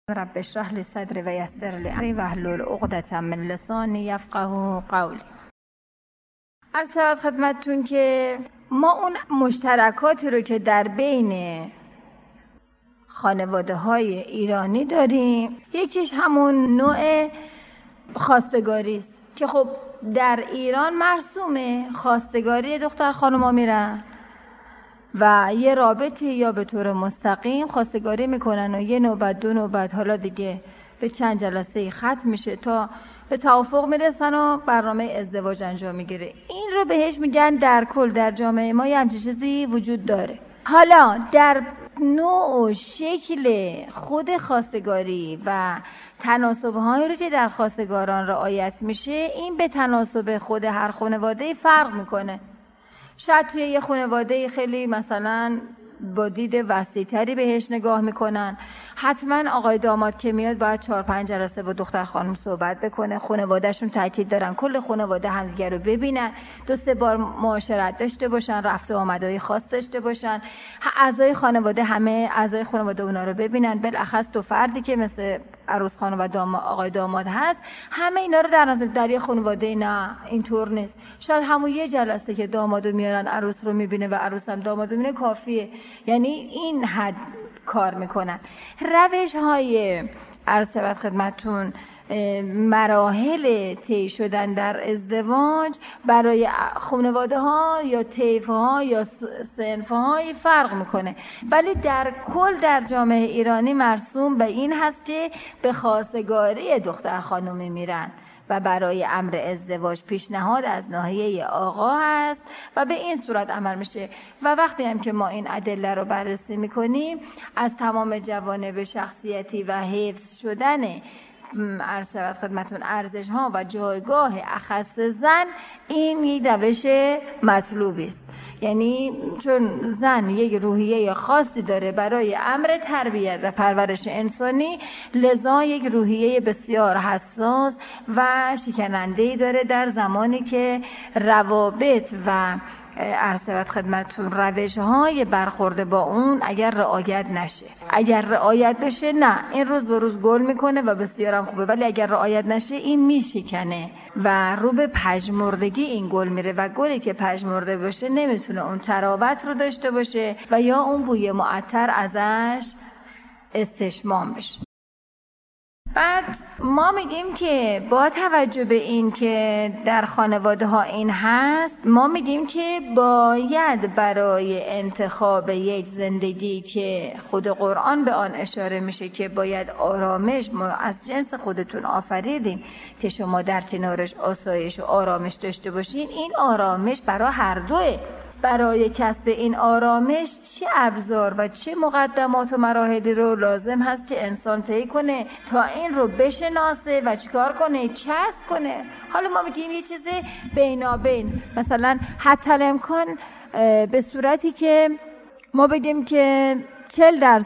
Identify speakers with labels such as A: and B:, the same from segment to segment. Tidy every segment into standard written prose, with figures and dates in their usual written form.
A: رب اشرح لی صدری و یسر لی امری واحلل عقدة من لسانی یفقهوا قولی. عرض شود خدمتتون که ما اون مشترکاتی رو که در بین خانواده های ایرانی داریم، یکیش همون نوع خواستگاری است که خب در ایران مرسومه، خواستگاری دختر خانوما میرن و یه رابطه یا به طور مستقیم خواستگاری میکنن و یه نوبت دو نوبت حالا دیگه به چند جلسه ختم میشه تا به توافق میرسن و برنامه ازدواج انجام میگیره. این رو بهش میگن در کل در جامعه ما یه همچین چیزی وجود داره. حالا در نوع و شکل خود خواستگاری و تناسب‌هایی رو که در خواستگاران رعایت میشه، این به تناسب خود هر خانواده فرق میکنه. شاید توی یه خانواده خیلی مثلا با دید وسیع‌تری بهش نگاه میکنن، حتما آقای داماد که میاد باید 4-5 جلسه با دختر خانم صحبت بکنه، خانوادهشون تاکید دارن کل خانواده همدیگه رو ببینن، 2-3 بار معاشرت داشته باشن، رفت و آمدهای خاص داشته باشن، اعضای خانواده همه اعضای خانواده اونا رو ببینن، بالاخص دو فردی که مثل عروس خانم و آقای داماد هست، همه اینا رو در نظر. در یه خانواده نه اینطور نیست. شاید همون یه جلسه که دامادو میارن عروس رو میبینه و عروس هم دامادو میبینه کافیه، یعنی این حد کار میکنن. روش های عرض شود خدمتتون مراحل طی شدن در ازدواج برای خانواده ها یا طیف ها یا صنف های فرق میکنه، ولی در کل در جامعه ایرانی مرسوم به این هست که به خواستگاری دختر خانومی میرن و برای امر ازدواج پیشنهاد از ناحیه آقا هست و به این صورت عمل میشه. و وقتی هم که ما این ادله رو بررسی میکنیم، از تمام جوانب شخصیتی و حفظ شدن عرض شود خدمتون ارزش ها و جایگاه اخص زن، این یک روش مطلوبی است. یعنی چون زن یک روحیه خاصی داره برای امر تربیت و پرورش انسانی، لذا یک روحیه بسیار حساس و شکننده‌ای داره در زمانی که روابط و عرض شود خدمتتون روش‌های برخورد با اون اگر رعایت نشه. اگر رعایت بشه نه، این روز به روز گل میکنه و بسیارم خوبه، ولی اگر رعایت نشه این میشکنه و رو به پژمردگی این گل میره و گلی که پژمرده باشه نمیتونه اون تراوت رو داشته باشه و یا اون بوی معطر ازش استشمام بشه. بعد ما میگیم که با توجه به این که در خانواده ها این هست، ما میگیم که باید برای انتخاب یک زندگی که خود قرآن به آن اشاره میشه که باید آرامش، ما از جنس خودتون آفریدیم که شما در کنارش آسایش و آرامش داشته باشین، این آرامش برای هر دوه. برای کسب این آرامش چه ابزار و چه مقدمات و مراحلی رو لازم هست که انسان طی کنه تا این رو بشناسه و چیکار کنه؟ کسب کنه. حالا ما میگیم یه چیز بینابین، مثلا حتی الامکان به صورتی که ما بگیم که 40%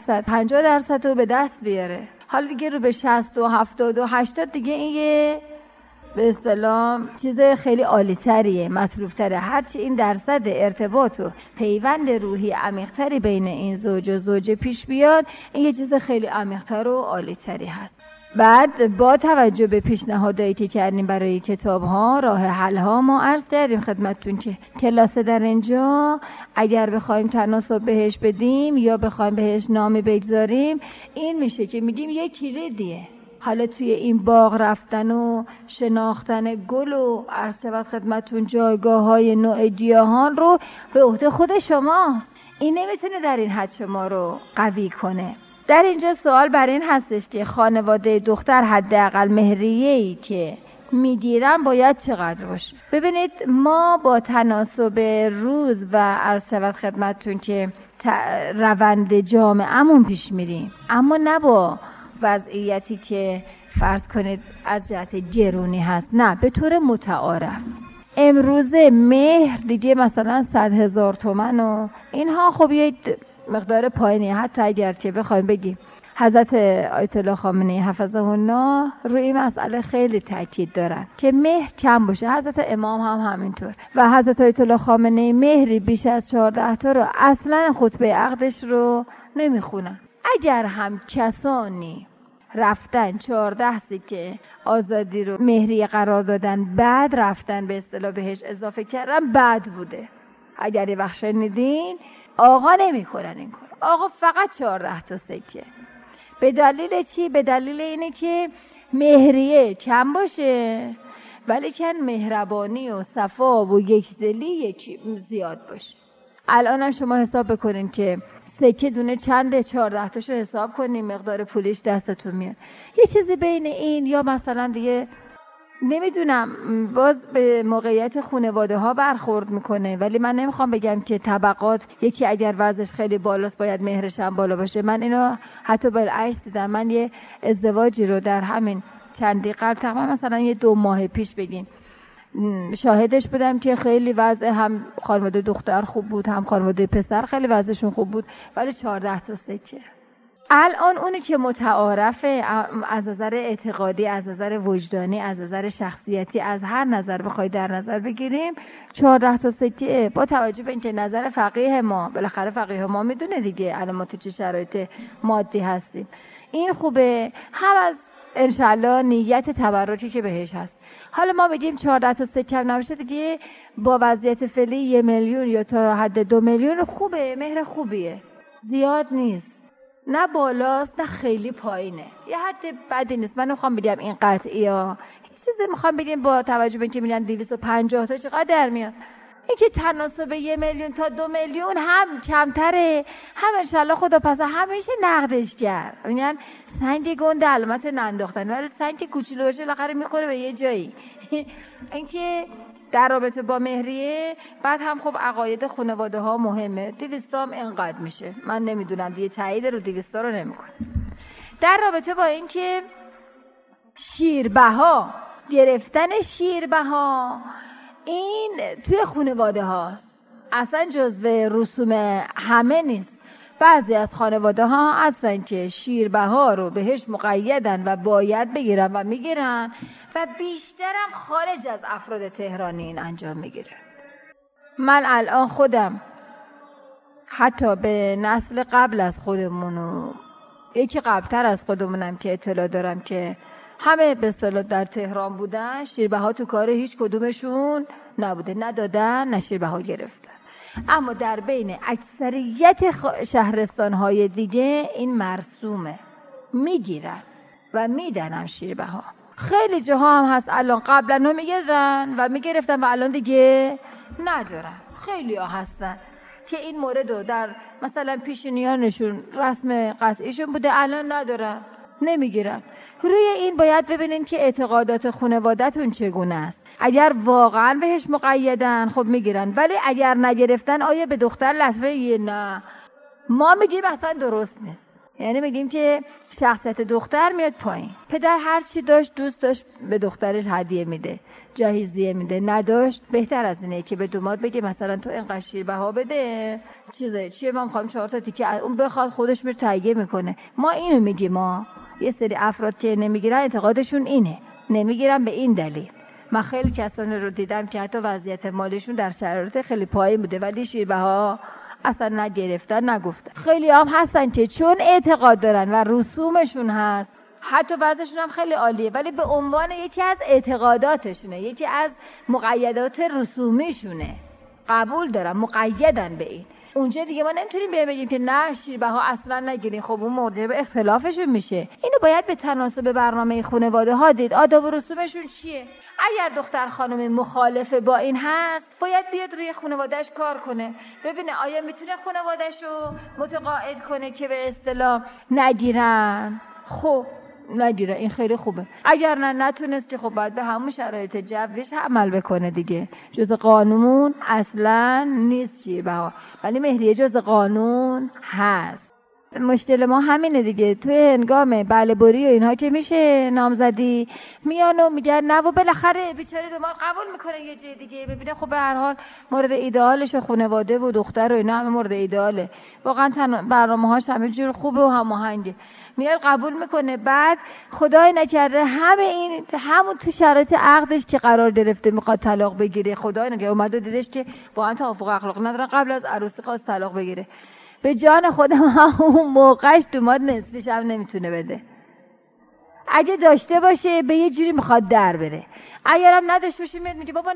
A: 50% رو به دست بیاره. حالا دیگه رو به 60 و 70 و 80 دیگه این یه به اصطلاح چیز خیلی عالی‌تریه، مطلوب‌تره. هرچی این درصد ارتباط و پیوند روحی عمیق‌تری بین این زوج و زوجه پیش بیاد، این یه چیز خیلی عمیق‌تر و عالی‌تری هست. بعد با توجه به پیشنهادایی که کردیم برای کتاب‌ها، راه حل‌ها، ما عرض کردیم خدمتتون که کلاسه در اینجا اگر بخوایم تناسب بهش بدیم یا بخوایم بهش نامی بگذاریم، این میشه که میگیم یه کلیدیه. حالا توی این باغ رفتن و شناختن گل و عرض شود خدمتتون جایگاه‌های نوع گیاهان رو به عهده خود شماست. این نمیتونه در این حد شما رو قوی کنه. در اینجا سوال بر این هستش که خانواده دختر حداقل مهریه‌ای که میگیرن باید چقدر باشه. ببینید ما با تناسب روز و عرض شود خدمتتون که روند جامعه‌مون پیش میریم، اما نه با وضعیتی که فرض کنید از جهت گرونی هست، نه، به طور متعارف. امروزه مهر دیگه مثلا 100,000 تومان و اینها خب یک مقدار پایینی، حتی اگر که بخوایم بگیم حضرت آیت الله خامنه‌ای حفظه الله روی این مسئله خیلی تاکید دارن که مهر کم باشه. حضرت امام هم همینطور و حضرت آیت الله خامنه‌ای مهری بیش از 14 تا رو اصلا خطبه عقدش رو نمیخونن. اگر هم کسانی رفتن 14 سکه آزادی رو مهریه قرار دادن، بعد رفتن به اصطلاح بهش اضافه کردن، بد بوده. اگر یه وقت شنیدین، آقا نمی کنن این کار. آقا فقط 14 تا سکه. به دلیل چی؟ به دلیل اینه که مهریه کم باشه ولی کن مهربانی و صفا و یکدلی یکی زیاد باشه. الان شما حساب بکنین که سکه دونه چنده، 14 تاشو حساب کنین، مقدار پولیش دستتون میاد. یه چیزی بین این یا مثلا دیگه نمیدونم، باز به موقعیت خانواده ها برخورد میکنه، ولی من نمیخوام بگم که طبقات یکی اگر وضعش خیلی بالاست باید مهرش هم بالا باشه. من اینو حتی بالعکس دیدم. من یه ازدواجی رو در همین چندی قبل، تقریبا مثلا یه 2 ماه پیش بگین، شاهدش بودم که خیلی وضع هم خانواده دختر خوب بود هم خانواده پسر خیلی وضعشون خوب بود، ولی 14 تا سکه. الان اونی که متعارفه از نظر اعتقادی، از نظر وجدانی، از نظر شخصیتی، از هر نظر بخوای در نظر بگیریم، 14 تا سکه، با توجه به اینکه نظر فقیه ما، بالاخره فقیه ما میدونه دیگه الان ما تو چه شرایط مادی هستیم، این خوبه، هم از انشالله نیت تبرکی که بهش هست. حالا ما بگیم 14 تا سکه هم نباشه دیگه، با وضعیت فعلی 1 میلیون یا تا حد 2 میلیون خوبه، مهر خوبیه، زیاد نیست، نه بالاست نه خیلی پایینه، یه حد بدی نیست. من نمیخوام بگم این قطعی ها، هیچ چیزی میخوام بگیم با توجه به اینکه میگن 250 تا چقدر در میاد. این که تناسب 1 میلیون تا 2 میلیون هم کمتره، هم انشالله خدا پس همیشه نقدش کرد. میگن سنگ گنده علامت ننداختن، ولی سنگ کوچولو باشه بالاخره میخوره به یه جایی. اینکه در رابطه با مهریه، بعد هم خب عقاید خانواده ها مهمه. 200 هم اینقدر میشه، من نمیدونم دیگه، تایید رو 200 رو نمیکنه. در رابطه با این که شیربها، گرفتن شیربها، این توی خانواده هاست، اصلا جزو رسوم همه نیست. بعضی از خانواده ها هستن که شیربها رو بهش مقیدن و باید بگیرن و میگیرن و بیشترم خارج از افراد تهرانی این انجام میگیره. من الان خودم حتی به نسل قبل از خودمون و یکی قبلتر از خودمونم که اطلاع دارم که همه به اصطلاح در تهران بودن، شیربها تو کار هیچ کدومشون نبوده، ندادن نه شیربها گرفتن. اما در بین اکثریت شهرستان‌های دیگه این مرسومه، میگیرن و میدنم شیربها. خیلی جاها هم هست الان قبلا هم میگیرن و میگرفتن و الان دیگه ندارن. خیلی ها هستن که این مورد رو در مثلا پیشینیانشون رسم قطعیشون بوده، الان ندارن، نمیگیرن. روی این باید ببینین که اعتقادات خانواده‌تون چگونه است. اگر واقعا بهش مقیدن خب میگیرن، ولی اگر نگرفتن آیا به دختر لطفه؟ نه، ما میگیم اصلا درست نیست. یعنی میگیم که شخصیت دختر میاد پایین. پدر هر چی داشت دوست داشت به دخترش هدیه میده، جهیزیه میده، نداشت بهتر از اینه که به دوماد بگه مثلا تو اینقدر شیربها بده، چیه من میخوام 4 تا تیکه، اون بخواد خودش میره تهیه میکنه. ما اینو میگیم. ما یه سری افراد که نمیگیرن اعتقادشون اینه، نمیگیرن به این دلیل. من خیلی کسانی رو دیدم که حتی وضعیت مالیشون در شرایط خیلی پایین بوده ولی شیربها اصلا نگرفتن، نگفتن. خیلی هم هستن که چون اعتقاد دارن و رسومشون هست، حتی وضعشون هم خیلی عالیه، ولی به عنوان یکی از اعتقاداتشونه، یکی از مقیدات رسومیشونه، قبول دارن، مقیدن به این. اونجا دیگه ما نمیتونیم بگیم که نه شیربها اصلا نگیرین، خب اون موجب اختلافشون میشه. اینو باید به تناسب برنامه خانواده ها دید، آداب و رسومشون چیه. اگر دختر خانم مخالفه با این هست، باید بیاد روی خانوادهش کار کنه، ببینه آیا میتونه خانوادهش رو متقاعد کنه که به اصطلاح نگیرن. خب نگیره، این خیلی خوبه. اگر نتونست که خب باید به همون شرایط جویش عمل بکنه دیگه. جز قانون اصلا نیست شیربها، ولی مهریه جز قانون هست. مشکل ما همینه دیگه. توی هنگام بله بری و اینها که میشه نامزدی، میان و میگن نه و بالاخره بیچاره دومار قبول میکنه یه جای دیگه، ببینه خب به هر حال مورد ایدئالش خانواده و دختر و اینا همه مورد ایدئاله، واقعا برنامه‌هاش همه جور خوبه و هماهنگه، میاد قبول میکنه. بعد خدای نکرده همون تو شرایط عقدش که قرار گرفته میخواد طلاق بگیره، خدای نکرده اومد و دیدش که با هم توافق اخلاقی ندارن، قبل از عروسی خواست طلاق بگیره. به جان خودم اون موقعش دوماد نصفش هم نمیتونه بده. اگه داشته باشه به یه جوری میخواد در بره، اگرم نداشته باشه میگه بابا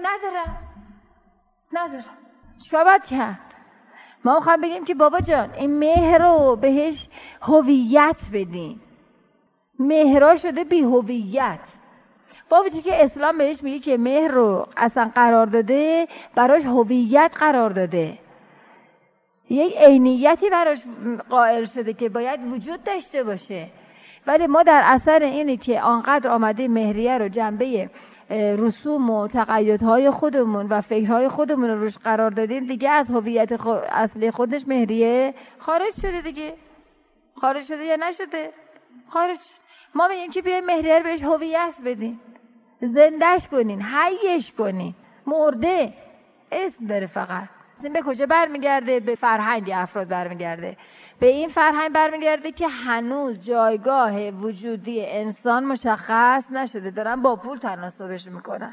A: ندارم. چیکار باید کرد؟ ما میخوایم بگیم که بابا جان این مهر رو بهش هویت بدین. مهرها شده بی هویت، با وجودی که اسلام بهش میگه که مهر رو اصلا قرار داده، براش هویت قرار داده، یک عینیتی براش قائل شده که باید وجود داشته باشه. ولی ما در اثر اینی که آنقدر آمده مهریه رو جنبه رسوم و تقیدهای خودمون و فکرهای خودمون رو روش قرار دادیم، دیگه از هویت اصلی خودش مهریه خارج شده. دیگه خارج شده یا نشده؟ خارج شده. ما میگیم که بیایم مهریه رو بهش هویت بدین، زندهش کنین، حیش کنین. مرده اسم داره فقط. این به کجا برمیگرده؟ به فرهنگ افراد برمیگرده، به این فرهنگ برمیگرده که هنوز جایگاه وجودی انسان مشخص نشده. دارن با پول تناسبش میکنن،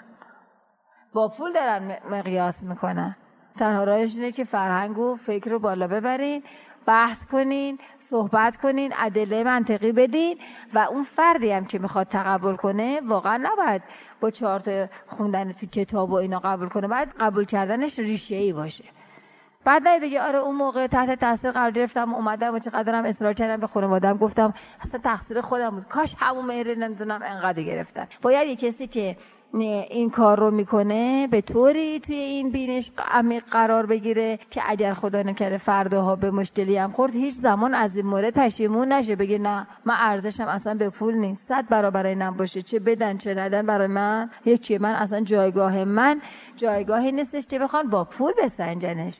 A: با پول دارن مقیاس میکنن. تنها راهش اینه که فرهنگ و فکر رو بالا ببرین، بحث کنین، صحبت کنین، ادله منطقی بدین و اون فردی هم که میخواد تقبل کنه واقعا نباید با 4 تا خوندن تو کتاب و اینا قبول کنه، باید قبول کردنش ریشه‌ای باشه. بعد نه دیگه آره اون موقع تحت تاثیر قرار گرفتم، اومدم و چقدرم اصرار کردم به خانواده‌ام، گفتم اصلا تقصیر خودم بود، کاش همون مهر نمیدونم انقدر گرفتم. باید یه کسی که این کار رو میکنه به طوری توی این بینش عمیق قرار بگیره که اگر خدا نکرده فرداها به مشکلی هم خورد هیچ زمان از این مورد پشیمون نشه، بگه نه من ارزشم اصلا به پول نیست، 100 برابر اینم باشه، چه بدن چه ندن برای من یکی، من اصلا من جایگاهی نیستش که بخوان با پول بسنجنش،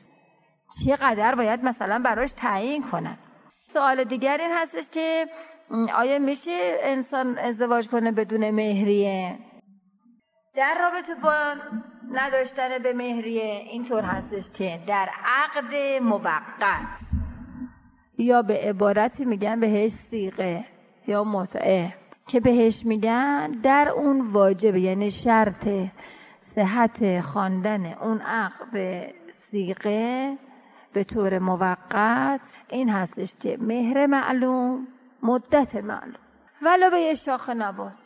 A: چقدر باید مثلا براش تعیین کنن. سوال دیگر این هستش که آیا میشه انسان ازدواج کنه بدون مهریه؟ در رابطه با نداشتن به مهریه اینطور هستش که در عقد موقت یا به عبارتی میگن بهش صیغه یا متعه که بهش میگن در اون واجبه، یعنی شرط صحت خواندن اون عقد صیغه به طور موقت این هستش که مهر معلوم، مدت معلوم، ولو به یه شاخ نبات.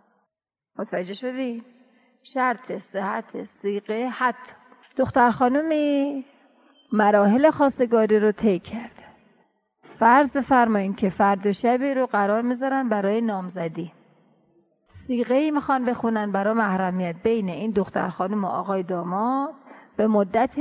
A: متوجه شدی؟ شرط صحت صیغه. حتی دختر خانومی مراحل خواستگاری رو طی کرده، فرض بفرمایین که فرد و شبی رو قرار میذارن برای نامزدی، صیغه‌ای میخوان بخونن برای محرمیت بین این دختر خانوم و آقای داماد به مدت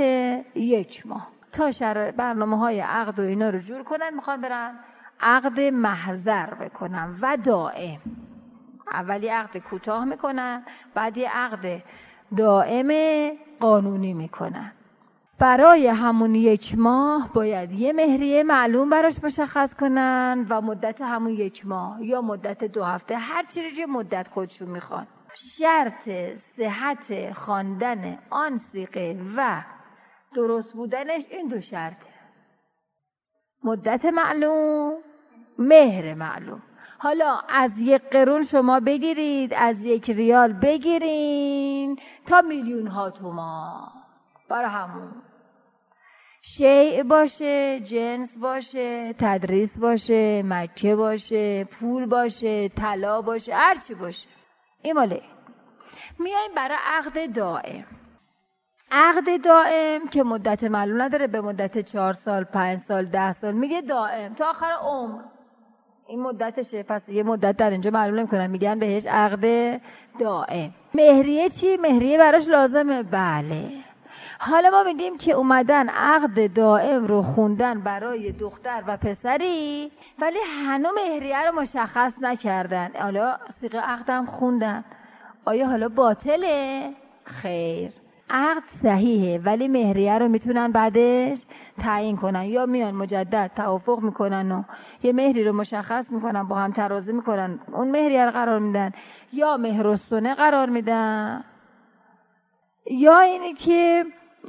A: 1 ماه تا برنامه‌های عقد و اینا رو جور کنن، میخوان برن عقد محضر بکنن و دائم. اولی عقد کوتاه میکنن، بعد یه عقد دائم قانونی میکنن. برای همون 1 ماه باید یه مهریه معلوم براش مشخص کنن و مدت همون 1 ماه یا مدت 2 هفته، هر چیزی مدت خودشون میخوان. شرط صحت خواندن آن صیغه و درست بودنش این 2 شرطه: مدت معلوم، مهر معلوم. حالا از 1 قرون شما بگیرید، از 1 ریال بگیرین تا میلیون ها تومان، برای همون شیء باشه، جنس باشه، تدریس باشه، مکه باشه، پول باشه، طلا باشه، هر چی باشه. این ماله میایم برای عقد دائم. عقد دائم که مدت معلوم نداره، به مدت 4 سال، 5 سال، 10 سال، میگه دائم تا آخر عمر این مدتشه. پس یه مدت در اینجا معلوم نمی‌کنن، میگن بهش عقد دائم. مهریه چی؟ مهریه براش لازمه؟ بله. حالا ما میگیم که اومدن عقد دائم رو خوندن برای دختر و پسری، ولی هنوز مهریه رو مشخص نکردن. حالا صیغه عقدم خوندن، آیا حالا باطله؟ خیر، عقد صحیحه ولی مهریه رو میتونن بعدش تعیین کنن، یا میان مجدد توافق میکنن و یه مهری رو مشخص میکنن، با هم ترازی میکنن، اون مهریه رو قرار میدن، یا مهر السنه قرار میدن، یا اینی که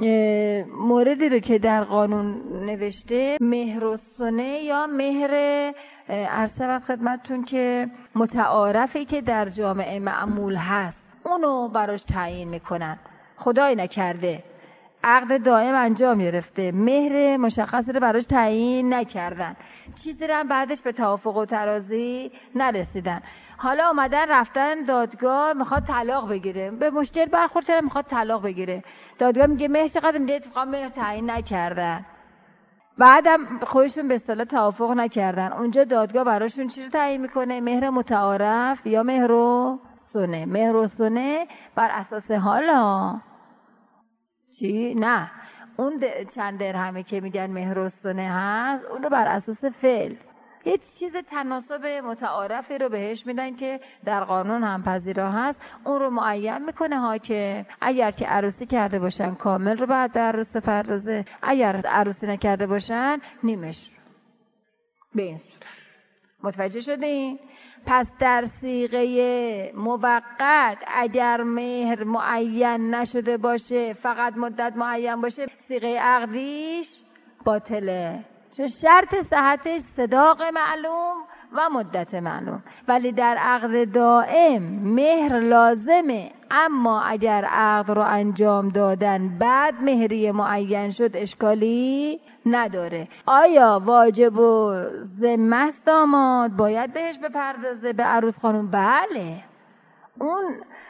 A: موردی رو که در قانون نوشته مهر السنه یا مهر عرض شود خدمتتون که متعارفی که در جامعه معمول هست، اونو براش تعیین میکنن. خدای نکرده عقد دائم انجام گرفته، مهر مشخصی رو براش تعیین نکردن، چیزی رو هم بعدش به توافق و تراضی نرسیدن، حالا اومدن رفتن دادگاه میخواد طلاق بگیره، به مشکل برخورد کردن میخواد طلاق بگیره، دادگاه میگه مهر چقدر؟ میگه اتفاقا مهر تعیین نکردن، بعدم خودشون به اصطلاح توافق نکردن، اونجا دادگاه براشون چی رو تعیین میکنه؟ مهر متعارف یا مهر و سنه. مهر و سنه بر اساس حالا چی؟ نه، اون چند درهمه که میگن مهر و سنه هست، اون رو بر اساس فعل یه چیز تناسب متعارفی رو بهش میدن که در قانون هم پذیرا هست، اون رو معین میکنه حاکم. اگر که عروسی کرده باشن کامل رو بعد به عروس بپردازه، اگر عروسی نکرده باشن نیمش رو. به این صورت متوجه شدین؟ پس در صیغه موقت اگر مهر معین نشده باشه، فقط مدت معین باشه، صیغه عقدیش باطله، چون شرط صحتش صداق معلوم و مدت معلوم. ولی در عقد دائم مهر لازمه، اما اگر عقد رو انجام دادن بعد مهری معین شد اشکالی نداره. آیا واجب و ذمه است داماد باید بهش بپردازه به عروس خانم؟ بله، اون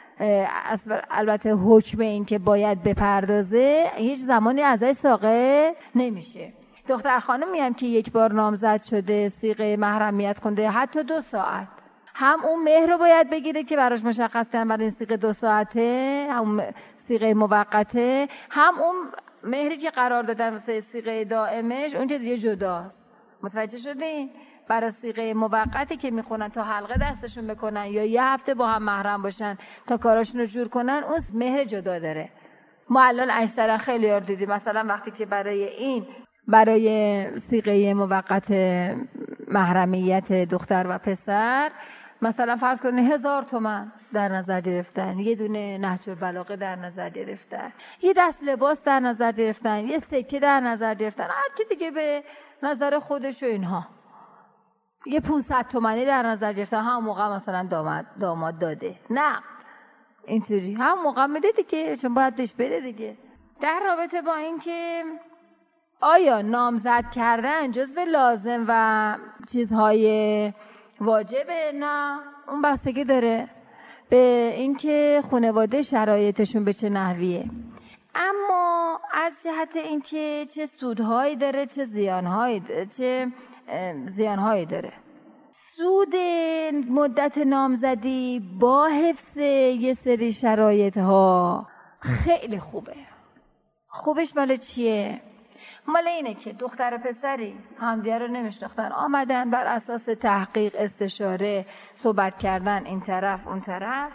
A: البته حکم این که باید بپردازه هیچ زمانی ازش ساقط نمیشه. دختر خانم میام که یک بار نامزد شده، صیغه محرمیت خونده حتی 2 ساعت، هم اون مهر رو باید بگیره که براش مشخص کردن برای این صیغه 2 ساعته، هم صیغه موقته، هم اون مهری که قرار دادن واسه صیغه دائمش اون که دیگه جداست. متوجه شدین؟ برای صیغه موقتی که میخونن تا حلقه دستشون بکنن یا یه هفته با هم محرم باشن تا کاراشون رو جور کنن، اون مهر جدا داره. ما الان اکثرا خیلی یار دیدیم مثلا وقتی که برای صیغه موقت محرمیت دختر و پسر مثلا فرض کنید 1000 تومان در نظر گرفتن، یه دونه نهج البلاغه در نظر گرفتن، یه دست لباس در نظر گرفتن، یه سکه در نظر گرفتن، هر کی دیگه به نظر خودش و اینها، یه 500 تومانی در نظر گرفتن، هم موقع مثلا داماد داده. نه اینطوری هم موقع میده دیگه، چون باید بهش بده دیگه. در رابطه با این که آیا نامزد کردن جزو لازم و چیزهای واجبه؟ نه، اون بستگی داره به اینکه خانواده شرایطشون به چه نحویه. اما از جهت اینکه چه سودهایی داره چه زیانهایی داره. سود مدت نامزدی با حفظ یه سری شرایط ها خیلی خوبه. خوبش مال چیه؟ مال اینه که دختر و پسری همدیگه رو نمیشناختن، آمدن بر اساس تحقیق، استشاره، صحبت کردن این طرف اون طرف،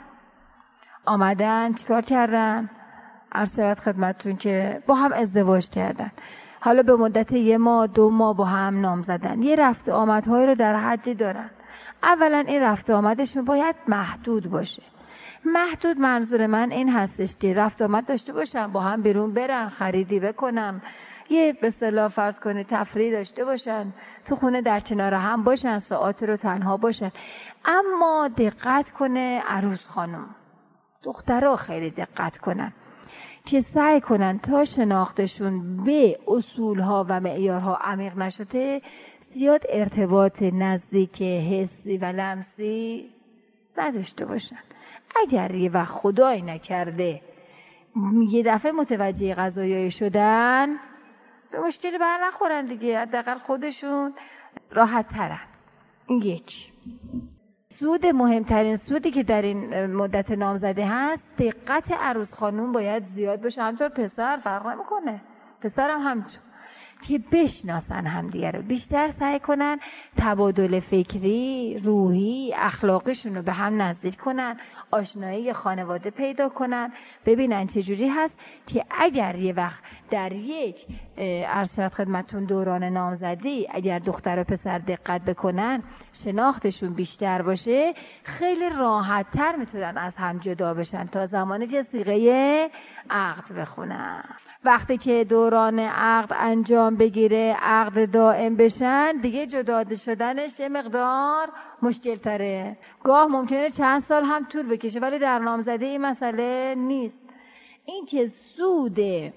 A: آمدن چیکار کردن؟ عرض شود خدمتتون که با هم ازدواج کردن. حالا به مدت 1 ماه 2 ماه با هم نام زدن، یه رفت و آمدهایی رو در حدی دارن. اولا این رفت و آمدشون باید محدود باشه. محدود منظور من این هستش که رفت و آمد داشته باشن، با هم بیرون برن، خریدی بکنن، یه به اصطلاح فرض کنید تفریح داشته باشن، تو خونه در کنار هم باشن، ساعات رو تنها باشن. اما دقت کنه عروس خانم، دخترها خیلی دقت کنن که سعی کنن تا شناختشون به اصولها و معیارها عمیق نشده زیاد ارتباط نزدیک حسی و لمسی نداشته باشن. اگر یه وقت خدای نکرده یه دفعه متوجه قضایای شدن، به مشکلی بر نخورن دیگه، حداقل خودشون راحت ترن. این یک. سود، مهمترین سودی که در این مدت نامزدی هست، دقت عروس خانوم باید زیاد باشه. همطور پسر فرق نمیکنه، پسرم همچون، که بشناسن همدیگه رو، بیشتر سعی کنن تبادل فکری، روحی، اخلاقیشون رو به هم نزدیک کنن، آشنایی خانواده پیدا کنن، ببینن چجوری هست که اگر یه وقت در یک عرض شود خدمتتون دوران نامزدی اگر دختر و پسر دقت بکنن، شناختشون بیشتر باشه، خیلی راحت تر میتونن از هم جدا بشن تا زمانی که صیغه عقد بخونن. وقتی که دوران عقد انجام بگیره، عقد دائم بشن، دیگه جدا شدنش یه مقدار مشکل تره. گاه ممکنه چند سال هم طول بکشه، ولی در نامزدی این مسئله نیست. این که سود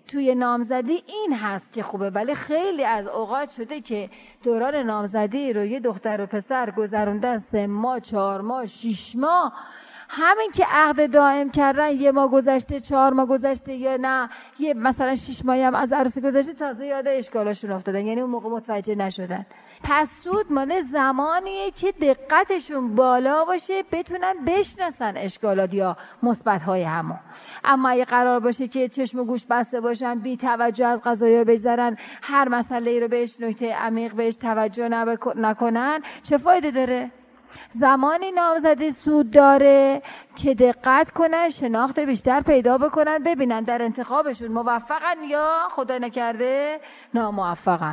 A: توی نامزدی این هست که خوبه، ولی خیلی از اوقات شده که دوران نامزدی رو یه دختر و پسر گذروندن 3 ماه 4 ماه 6 ماه، همین که عقد دائم کردن 1 ماه گذشته 4 ماه گذشته یا نه یه مثلا 6 ماهی هم از عروسی گذشته تازه یاد اشکالاشون افتادن، یعنی اون موقع متوجه نشدن. پس سود مال زمانیه که دقتشون بالا باشه، بتونن بشناسن اشکالات یا مثبت‌های همو. اما اگه قرار باشه که چشم و گوش بسته باشن، بی توجه از قضایا بگذرن، هر مسئله رو بهش نکته عمیق بهش توجه نکنن، چه فایده داره؟ زمانی نامزدی سود داره که دقت کنن، شناخت بیشتر پیدا بکنن، ببینن در انتخابشون موفقن یا خدا نکرده ناموفقن،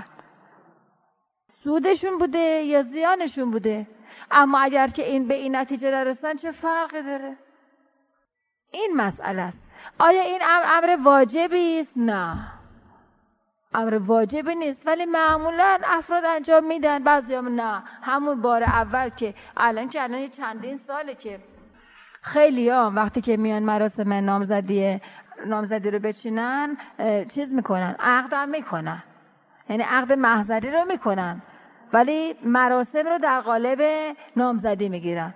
A: سودشون بوده یا زیانشون بوده. اما اگر که این به این نتیجه نرسن چه فرقی داره؟ این مسئله است. آیا این امر واجبی است؟ نه، امر واجبی نیست، ولی معمولا افراد انجام میدن، بعضی‌ها نه. همون بار اول که الان چندین ساله که خیلی‌ها وقتی که میان مراسم نامزدی رو بچینن چیز میکنن، عقد میکنن، یعنی عقد محضری رو میکنن ولی مراسم رو در قالب نامزدی میگیرن.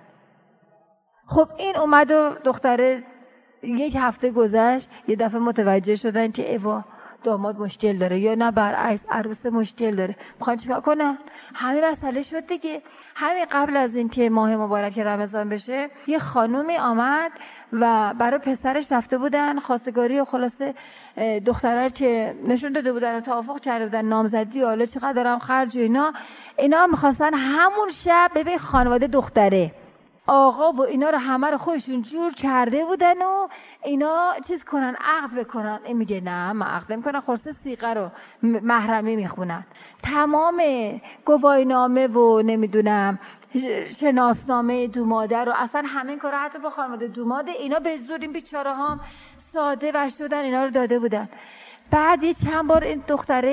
A: خب این اومد و دختره 1 هفته گذشت، یه دفعه متوجه شدن که ایوا داماد مشکل داره، یا نه برعکس عروس مشکل داره، میخوان چیکار کنن؟ همین مسئله شد دیگه. همین قبل از این که ماه مبارک رمضان بشه یه خانومی آمد و برای پسرش رفته بودن خواستگاری و خلاصه دختره که نشون داده بودن و توافق کرده بودن نامزدی، حالا چقدرم خرج و اینا میخواستن همون شب ببین خانواده دختره آقا و اینا رو همه رو خودشون جور کرده بودن و اینا چیز کنن، عقد بکنن. این میگه نه من عقد نمیکنم، خلاصه صیغه رو محرمی میخونن، تمام گواهینامه و نمیدونم شناسنامه دوماده رو، اصلا همه کارا حتی با خانواده دوماده اینا به زور این بیچاره هم ساده وش شدن اینا رو داده بودن. بعد یه چند بار این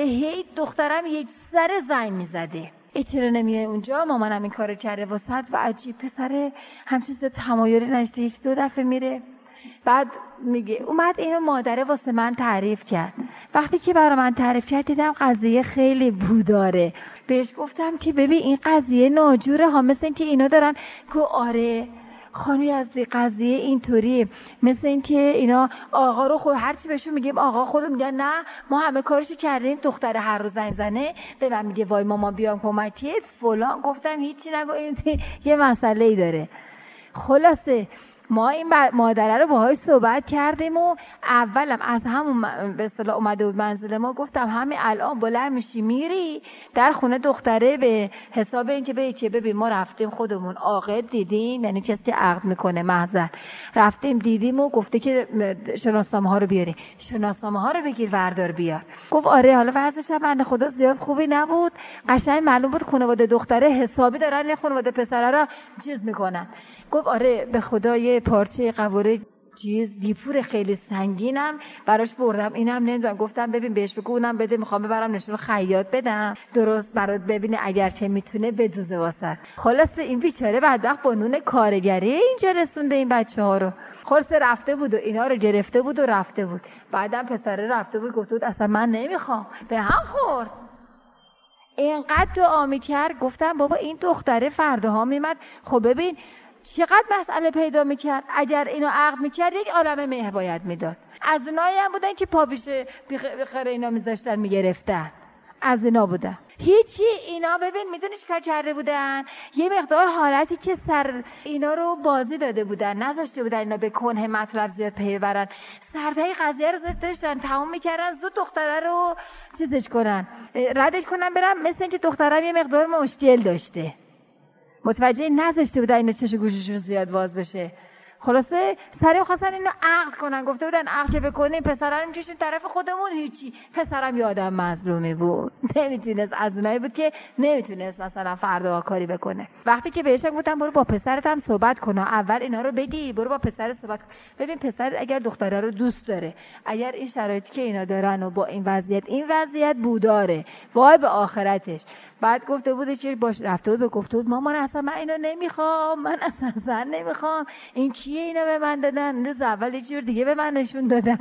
A: دخترم یک سر زنگ میزده، ای چرا نمیای اونجا، مامانم این کارو کرده واسط و عجیب پسره همچین تمایلی نشته، 1-2 دفعه میره. بعد میگه اومد اینو مادره واسه من تعریف کرد. وقتی که برای من تعریف کرد دیدم قضیه خیلی بوداره. بهش گفتم که ببین این قضیه ناجوره ها، مثل این که اینا دارن گو آره خانوی از قضیه اینطوریه، مثل این که اینا آقا رو خود هرچی بهشون میگیم آقا خودم میگن نه ما همه کارشو کردیم، دختر هر روز زنگ زنه به من میگه وای مامان بیام کمکت فلان. گفتم هیچی نگو، این یه مسئله ای داره. خلاصه ما این مادره رو باهاش صحبت کردیم و اولم از همون به اصطلاح اومده بود منزل ما، گفتم همین الان بلند میشی میری در خونه دختره به حساب این که ببین ما رفتیم خودمون عقد دیدیم، یعنی کسی که عقد میکنه محضر رفتیم دیدیم و گفته که شناسنامه ها رو بیاری، شناسنامه ها رو بگیر وردار بیار. گفت آره حالا وضعش هم بنده خدا زیاد خوبی نبود، قشنگ معلوم بود خانواده دختره حسابی دارن خانواده پسره را چیز میکنن. گفت آره به خدا یه پارچه قواره چیز دیپور خیلی سنگینم براش بردم، اینم نمیدونم. گفتم ببین بهش بگو اونم بده، میخوام ببرم نشون خیاط بدم درست برات ببینه اگر که میتونه بدوزه واسه. خلاصه این بیچاره بدبخت با نون کارگری اینجا رسونده این بچه‌ها رو. خلاصه رفته بود و اینا رو گرفته بود و رفته بود. بعدم پسره رفته بود گفت اصلا من نمیخوام، به هم خورد. اینقدر دعا میکرد. گفتم بابا این دختره فرداها میمد، خب ببین چقدر مسئله پیدا میکرد. اگر اینو عقد میکرد 1 عالمه مهر باید میداد. از اونایی هم بودن که پا پیش بخره اینا میذاشتن میگرفتن، از اینا بودن. هیچی. اینا ببین میدونی چیکار کرده بودن؟ یه مقدار حالتی که سر اینا رو بازی داده بودن، نذاشته بودن اینا به کنه مطلب زیاد پی ببرن، سردای قضیه رو داشتن تموم میکردن، زود دختره رو چیزش کنن، ردش کنن برن، مثل اینکه دخترم یه مقدار مشکل داشته. متوجه نذاشته بودن اینا چش و گوششون زیاد باز بشه. خلاصه سریع خواستن اینو عقد کنن. گفته بودن عقد که بکنیم پسرم رو میکشیم طرف خودمون. هیچی. پسرم یادم مظلومی بود، نمیتونست، از اونایی بود که نمیتونست مثلا فردا کاری بکنه. وقتی که بهش گفتم برو با پسرت هم صحبت کن، اول اینا رو بگی، برو با پسرت صحبت کن، ببین پسر اگر دختره رو دوست داره، اگر این شرایطی که اینا دارن و با این وضعیت بوداره، وای به آخرتش. بعد گفته بودش که باش رفته بود گفته بود مامان اصلا من اینو نمیخوام، من اصلا نمیخوام، این کیه اینا به من دادن؟ روز اول یه جور دیگه به من نشون دادن.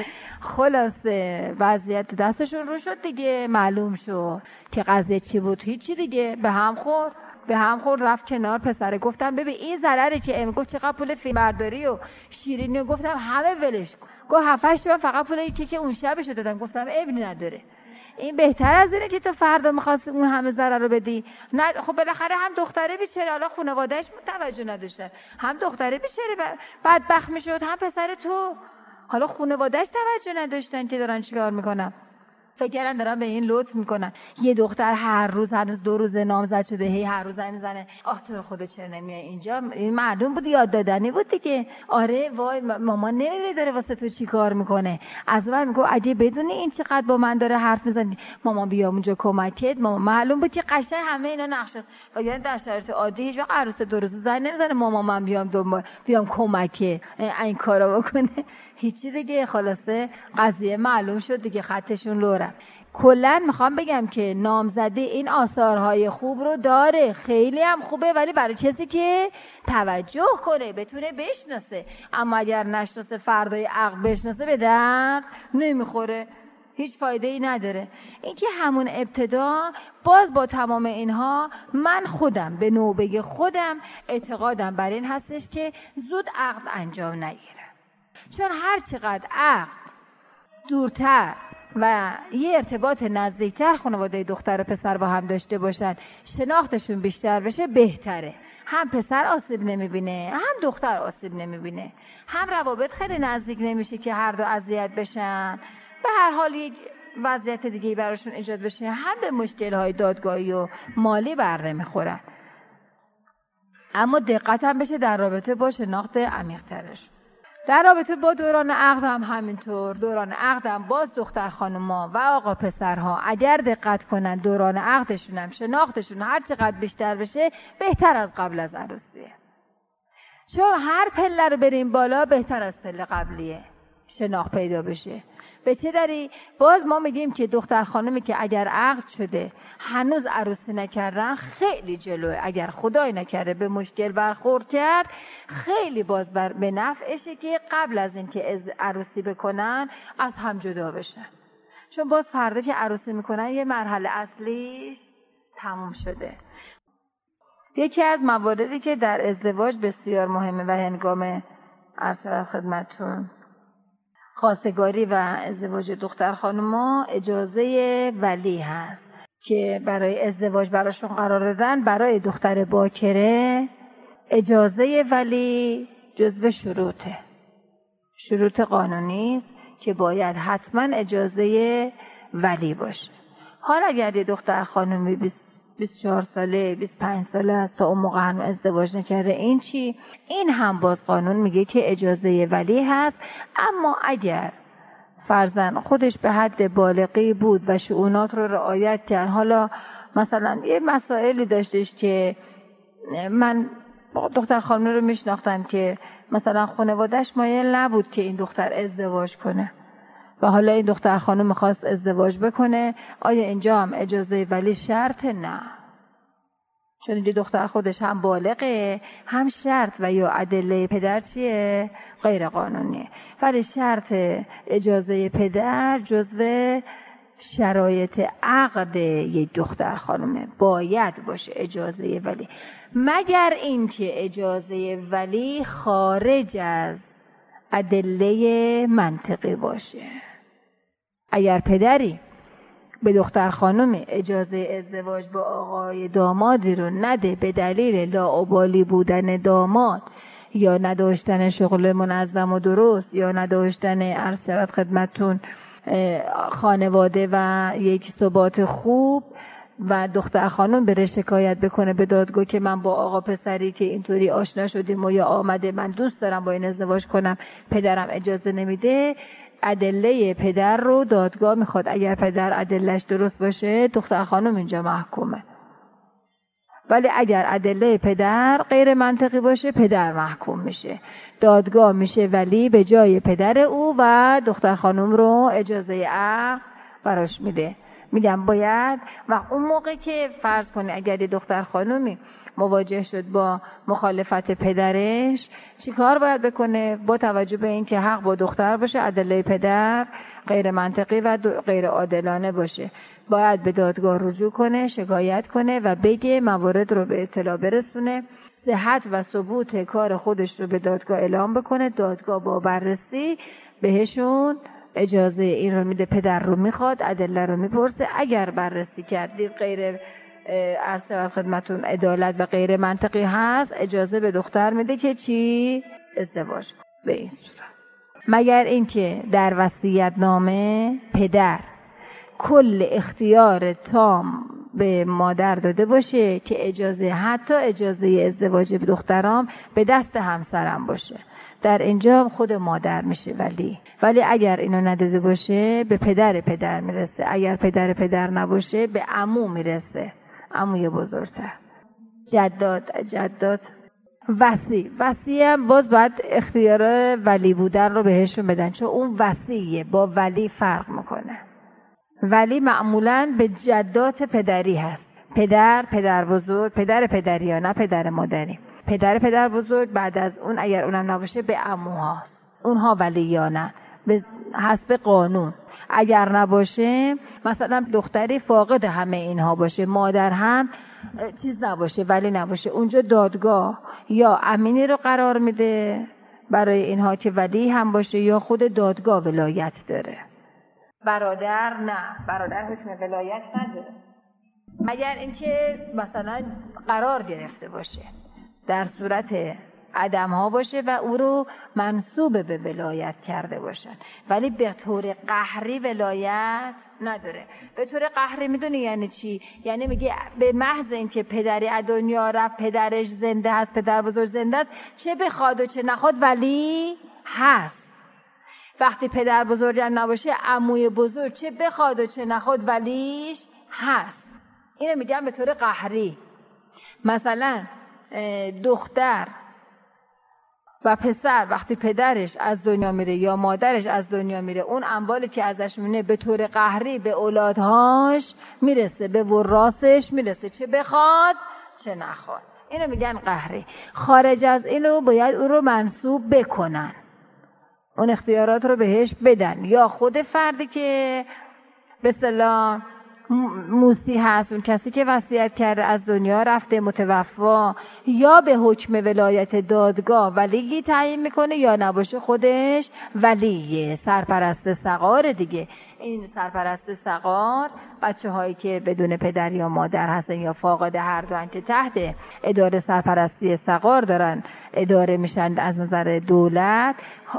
A: خلاصه وضعیت دستشون رو شد دیگه، معلوم شد که قضیه چی بود. هیچی دیگه، به هم خورد رفت کنار. پسره گفتم ببین این ضرره که گفت چقدر پول فیلم برداری و شیرینی، گفتم همه ولش کن. گفت 7-8 تومن فقط پول یکی که اون شبشو دادم. گفتم ابنی نداره، این بهتر از اینه که تو فردا می‌خواستی اون همه ضرر رو بدی. نه خب بالاخره هم دختره بیچاره، حالا خانواده‌اش توجه نداشتن، هم دختره بیچاره بدبخت میشد، هم پسر تو حالا خانواده‌اش توجه نداشتن که دارن چیکار میکنن. فکر کردن دارن به این لطف میکنن. یه دختر هر روز هنوز 2 روز نامزد شده، هی هر روز زنگ میزنه آخ تو خودت چرا نمیای اینجا. این معلوم بود یاد دادنی بود دیگه. آره وای مامان نمیدونی داره واسه تو چی کار میکنه. از اول میگه اگه بدونی این چقدر با من داره حرف میزنی مامان بیام اونجا کمکت. مامان معلوم بود که قشنگ همه اینا نقشه است. وگرنه در شرایط عادی هیچ وقت عروس 2 روز زنگ نمیزنه مامان من بیام کمکه این کارا بکنه. هیچی دیگه. خلاصه قضیه معلوم شد دیگه، خطشون لورم. کلا میخوام بگم که نامزدی این آثارهای خوب رو داره، خیلی هم خوبه، ولی برای کسی که توجه کنه، بتونه بشناسه. اما اگر نشناسه فردای عقل بشناسه به درد نمیخوره، هیچ فایده ای نداره. این که همون ابتدا باز با تمام اینها من خودم به نوبه خودم اعتقادم بر این هستش که زود عقد انجام نگیره. چون هر چقدر عقد دورتر و یه ارتباط نزدیکتر خانواده دختر و پسر با هم داشته باشن، شناختشون بیشتر بشه، بهتره. هم پسر آسیب نمیبینه، هم دختر آسیب نمیبینه، هم روابط خیلی نزدیک نمیشه که هر دو اذیت بشن، به هر حال یک وضعیت دیگه براشون ایجاد بشه، هم به مشکل‌های دادگاهی و مالی بر نمیخورن. اما دقت هم بشه در رابطه با شناخت عمیق‌ترش. در رابطه با دوران عقد هم همینطور. دوران عقد هم باز دختر خانوما و آقا پسرها اگر دقت کنن دوران عقدشون هم شناختشون هر چقدر بیشتر بشه بهتر از قبل از عروسیه. چون هر پله رو بریم بالا بهتر از پله قبلیه شناخت پیدا بشه. به چه دلیل؟ باز ما میگیم که دختر خانمی که اگر عقد شده هنوز عروسی نکردن خیلی جلوه. اگر خدای نکرده به مشکل برخورد کرد خیلی باز به نفعشه که قبل از اینکه عروسی بکنن از هم جدا بشن. چون باز فردا که عروسی میکنن یه مرحله اصلیش تموم شده. یکی از مواردی که در ازدواج بسیار مهمه و هنگام عرض خدمتتون خواستگاری و ازدواج دختر خانوما اجازه ولی هست که برای ازدواج براشون قرار دادن. برای دختر باکره اجازه ولی جزو شروط قانونی است که باید حتما اجازه ولی باشه. حالا اگر یه دختر خانومی 24 ساله 25 ساله است تا اون موقع هنوز ازدواج نکرده، این چی؟ این هم باز قانون میگه که اجازه ولی هست. اما اگر فرضاً خودش به حد بالغی بود و شؤونات رو رعایت کرد، حالا مثلا یه مسائلی داشتش که من دختر خانم رو میشناختم که مثلا خانواده‌اش مایل نبود که این دختر ازدواج کنه و حالا این دختر خانم میخواست ازدواج بکنه، آیا اینجا هم اجازه ولی شرط؟ نه، چون اینجا دختر خودش هم بالغه هم شرط و یا ادله پدر چیه؟ غیر قانونیه. ولی شرط اجازه پدر جزو شرایط عقد یک دختر خانومه، باید باشه اجازه ولی، مگر اینکه اجازه ولی خارج از ادله منطقی باشه. اگر پدری به دختر خانم اجازه ازدواج با آقای دامادی رو نده به دلیل لاابالی بودن داماد یا نداشتن شغل منظم و درست یا نداشتن عرض شود خدمتتون خانواده و یک ثبات خوب، و دختر خانم بره شکایت بکنه به دادگاه که من با آقا پسری که اینطوری آشنا شدیم و یا آمده من دوست دارم با این ازدواج کنم پدرم اجازه نمیده، ادله پدر رو دادگاه میخواد. اگر پدر ادلهش درست باشه دختر خانم اینجا محکومه. ولی اگر ادله پدر غیر منطقی باشه پدر محکوم میشه. دادگاه میشه ولی به جای پدر او و دختر خانم رو اجازه عقد براش میده. میگم باید. و اون موقع که فرض کنی اگر یه دختر خانومی مواجه شد با مخالفت پدرش چیکار باید بکنه؟ با توجه به اینکه حق با دختر باشه، ادله پدر غیر منطقی و غیر عادلانه باشه، باید به دادگاه رجوع کنه، شکایت کنه و بگه، موارد رو به اطلاع برسونه، صحت و ثبوت کار خودش رو به دادگاه اعلام بکنه. دادگاه با بررسی بهشون اجازه این رو میده، پدر رو میخواد، ادله رو میپرسه. اگر بررسی کردید غیر عرض شود خدمتون عدالت و غیر منطقی هست، اجازه به دختر میده که چی؟ ازدواج کن. به این صورت، مگر اینکه در وصیت نامه پدر کل اختیار تام به مادر داده باشه که اجازه، حتی اجازه ازدواج به دخترام به دست همسرم باشه، در اینجا خود مادر میشه ولی اگر اینو نداده باشه به پدر میرسه. اگر پدر نباشه به عمو میرسه، عموی بزرگتر. جدات وصی هم باز باید اختیار ولی بودن رو بهشون بدن، چون اون وصیه با ولی فرق میکنه. ولی معمولاً به جدات پدری هست، پدر بزرگ، پدری یا نه پدر مادری. پدر بزرگ بعد از اون اگر اونم نباشه به عموهاست، اونها ولیانه به حسب قانون. اگر نباشه، مثلا دختری فاقد همه اینها باشه، مادر هم چیز نباشه، ولی نباشه، اونجا دادگاه یا امینی رو قرار میده برای اینها که ولی هم باشه، یا خود دادگاه ولایت داره. برادر حکم ولایت نداره، مگر اینکه مثلا قرار گرفته باشه، در صورت عدم ها باشه و او رو منسوب به ولایت کرده باشن، ولی به طور قهری ولایت نداره. به طور قهری میدونی یعنی چی؟ یعنی میگه به محض اینکه پدری از دنیا رفت، پدرش زنده هست، پدر بزرگ زنده است، چه بخواد و چه نخواد ولی هست. وقتی پدر بزرگم نباشه، عموی بزرگ چه بخواد و چه نخواد ولیش هست. اینو میگم به طور قهری. مثلا دختر و پسر وقتی پدرش از دنیا میره یا مادرش از دنیا میره، اون اموالی که ازش میونه به طور قهری به اولادهاش میرسه، به وراسش میرسه، چه بخواد چه نخواد. اینو میگن قهری. خارج از اینو باید او رو منسوب بکنن، اون اختیارات رو بهش بدن، یا خود فردی که به اصطلاح موسی هست، اون کسی که وصیت کرده از دنیا رفته متوفا، یا به حکم ولایت دادگاه ولی تعیین میکنه، یا نباشه خودش ولیه، سرپرست صغار دیگه. این سرپرست صغار بچه هایی که بدون پدر یا مادر هستن یا فاقد هر دو که تحت اداره سرپرستی صغار دارن اداره میشن از نظر دولت،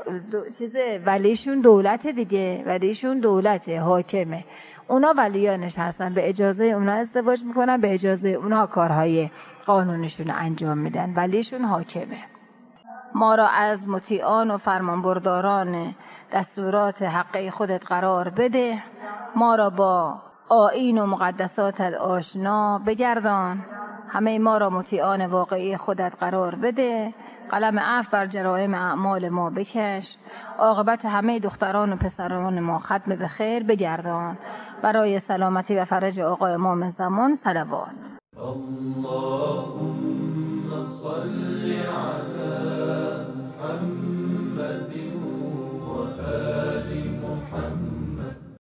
A: ولیشون دولت دیگه، ولیشون دولته، حاکمه. اونا ولیانش هستن، به اجازه اونا ازدواج میکنن، به اجازه اونا کارهای قانونشون انجام میدن، ولیشون حاکمه. ما را از مطیعان و فرمانبرداران دستورات حقی خودت قرار بده، ما را با آیین و مقدسات آشنا بگردان، همه ما را مطیعان واقعی خودت قرار بده، قلم عفو بر جرائم اعمال ما بکش، عاقبت همه دختران و پسران ما ختم به خیر بگردان، برای سلامتی و فرج آقا امام زمان صلوات.
B: اللهم صل على محمد و آل محمد.